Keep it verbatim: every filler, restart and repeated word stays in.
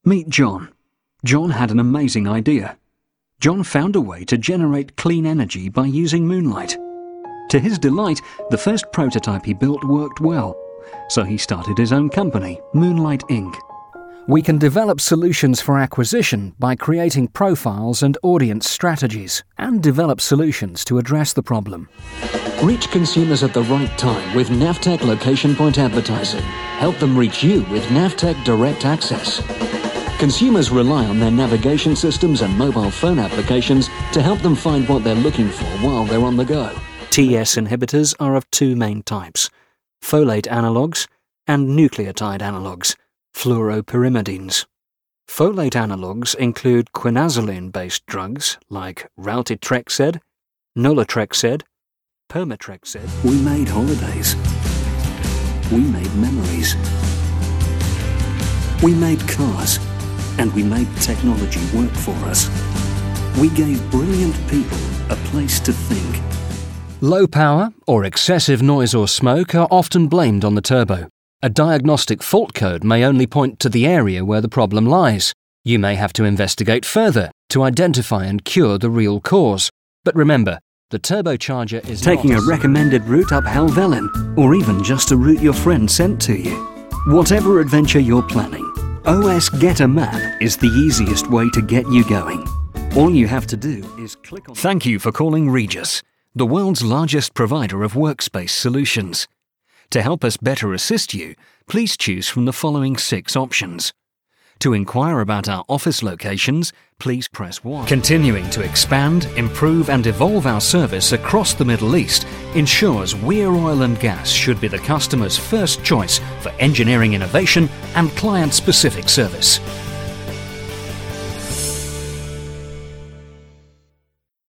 Meet John. John had an amazing idea. John found a way to generate clean energy by using moonlight. To his delight, the first prototype he built worked well, so he started his own company, Moonlight Incorporated. We can develop solutions for acquisition by creating profiles and audience strategies, and develop solutions to address the problem. Reach consumers at the right time with Navtech Location Point Advertising. Help them reach you with Navtech Direct Access. Consumers rely on their navigation systems and mobile phone applications to help them find what they're looking for while they're on the go. T S inhibitors are of two main types: folate analogues and nucleotide analogues, fluoropyrimidines. Folate analogues include quinazoline-based drugs like raltitrexed, nolotrexed, permatrexed. We made holidays. We made memories. We made cars. And we made technology work for us. We gave brilliant people a place to think. Low power or excessive noise or smoke are often blamed on the turbo. A diagnostic fault code may only point to the area where the problem lies. You may have to investigate further to identify and cure the real cause. But remember, the turbocharger is taking not a recommended route up Helvellyn, or even just a route your friend sent to you. Whatever adventure you're planning, O S Get a Map is the easiest way to get you going. All you have to do is click on... Thank you for calling Regus, the world's largest provider of workspace solutions. To help us better assist you, please choose from the following six options. To inquire about our office locations, please press one. Continuing to expand, improve and evolve our service across the Middle East ensures Weir Oil and Gas should be the customer's first choice for engineering innovation and client-specific service.